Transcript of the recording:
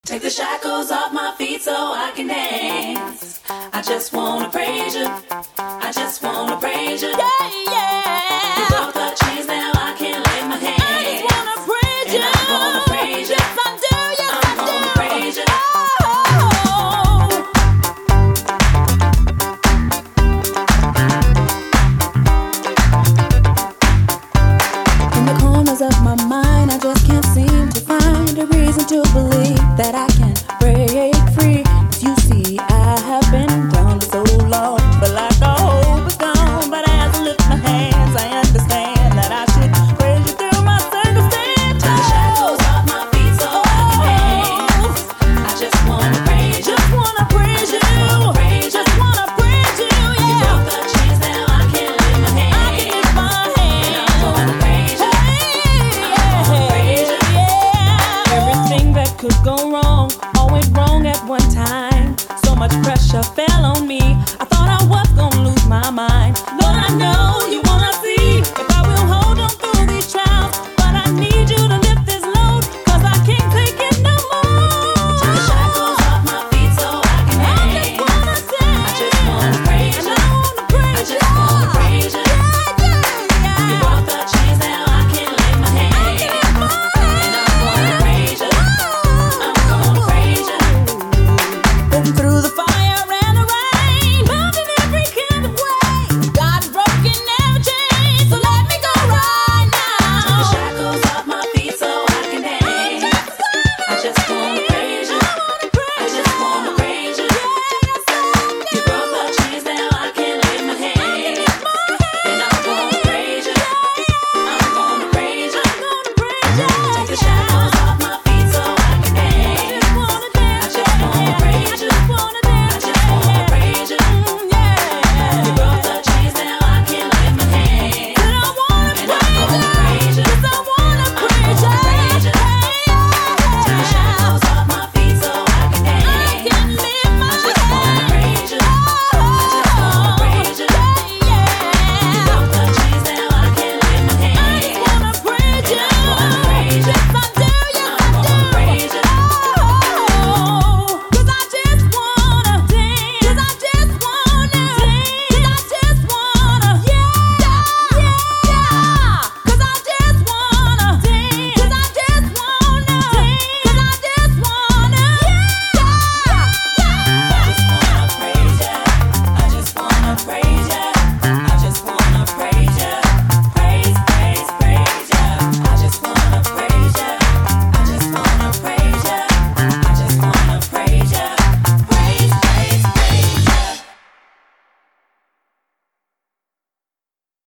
Take the shackles off my feet so I can dance. I just wanna praise you. I just wanna praise you. Yeah, yeah. You broke the chains, now I can lift my hands. I just wanna praise you. And I'm gonna praise you. Yes, I do. Yes, I do. I'm gonna praise you. In the corners of my mind, I just can't seem to find a reason to believe that I can break free. 'Cause you see, I have been down for so long, but like the hope is gone. But as I lift my hands, I understand that I should praise you through my circumstances. Take the shackles off my feet so I can dance. I just wanna praise you. Just wanna praise you. Just wanna praise you. Yeah. You broke the chains, now I can lift my hands. I can lift my hands. And I'm gonna praise you. I'm gonna praise you. Yeah. Everything that could go wrong, all went wrong at one time. So much pressure fell on me. I thought I was gonna lose my mind. Lord, I know